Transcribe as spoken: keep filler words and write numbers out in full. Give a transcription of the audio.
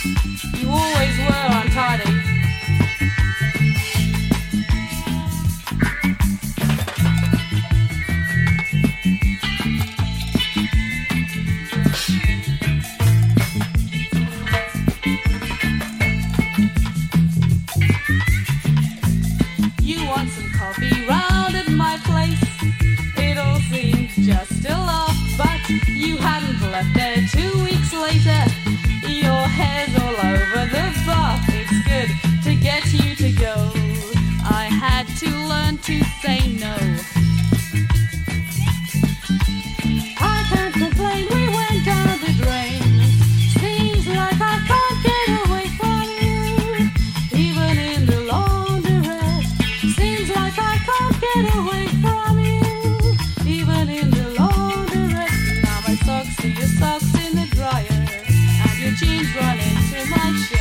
You always were untidy. You want some coffee round at my place. It all seemed just a laugh, but you hadn't left there two weeks later. Your hair's all over the bath. It's good to get you to go. I had to learn to say no. I can't complain, we went down the drain. Seems like I can't get away from you, even in the laundrette. Seems like I can't get away from you, even in the laundrette. Now my socks are your socks in the dryer, and your jeans run into my shirt.